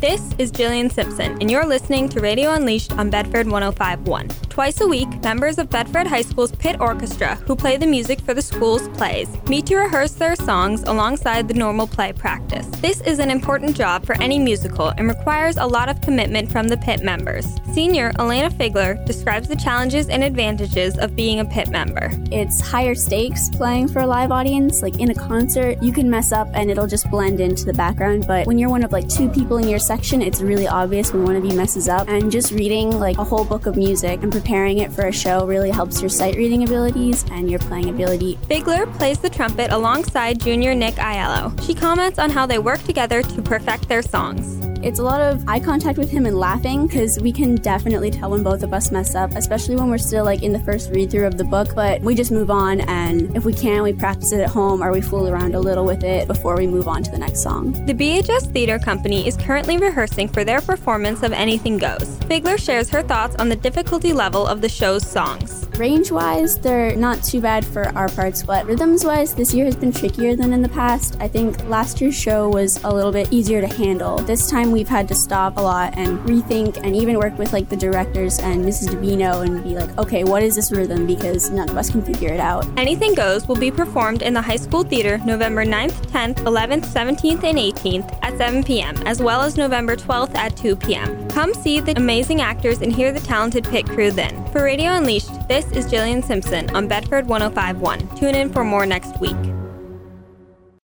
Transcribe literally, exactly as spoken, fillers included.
This is Jillian Simpson, and you're listening to Radio Unleashed on Bedford one oh five point one. Twice a week, members of Bedford High School's Pit Orchestra, who play the music for the school's plays, meet to rehearse their songs alongside the normal play practice. This is an important job for any musical and requires a lot of commitment from the Pit members. Senior Elena Figler describes the challenges and advantages of being a Pit member. It's higher stakes playing for a live audience. Like in a concert, you can mess up and it'll just blend into the background, but when you're one of like two people in your section, it's really obvious when one of you messes up. And just reading like a whole book of music and preparing it for a show really helps your sight reading abilities and your playing ability. Figler plays the trumpet alongside junior Nick Aiello. She comments on how they work together to perfect their songs. It's a lot of eye contact with him and laughing, because we can definitely tell when both of us mess up, especially when we're still like in the first read through of the book, but we just move on, and if we can, we practice it at home or we fool around a little with it before we move on to the next song. The B H S Theater Company is currently rehearsing for their performance of Anything Goes. Figler shares her thoughts on the difficulty level of the show's songs. Range-wise, they're not too bad for our parts, but rhythms-wise, this year has been trickier than in the past. I think last year's show was a little bit easier to handle. This time we've had to stop a lot and rethink and even work with like the directors and Missus Davino and be like, okay, what is this rhythm? Because none of us can figure it out. Anything Goes will be performed in the high school theater November ninth, tenth, eleventh, seventeenth, and eighteenth at seven p.m., as well as November twelfth at two p.m. Come see the amazing actors and hear the talented Pit crew then. For Radio Unleashed, this is Jillian Simpson on Bedford one oh five point one. Tune in for more next week.